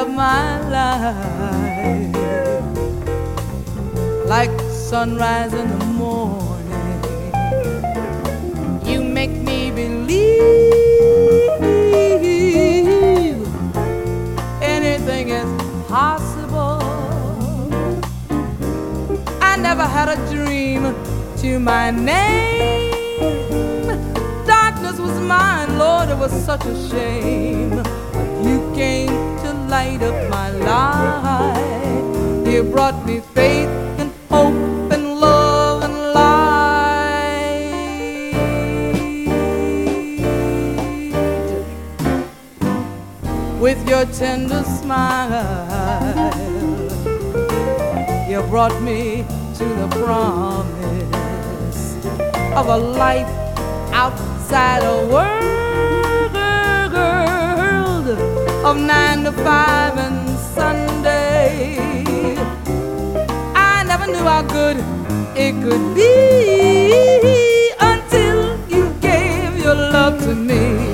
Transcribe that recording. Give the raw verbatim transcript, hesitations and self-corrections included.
of my life, like sunrise in the morning. You make me believe anything is possible. I never had a dream to my name. Darkness was mine, Lord, it was such a shame. But you came to light up my life. You brought me faith and hope and love and light. With your tender smile, you brought me to the promise of a life outside a world of nine to five and Sunday. I never knew how good it could be until you gave your love to me.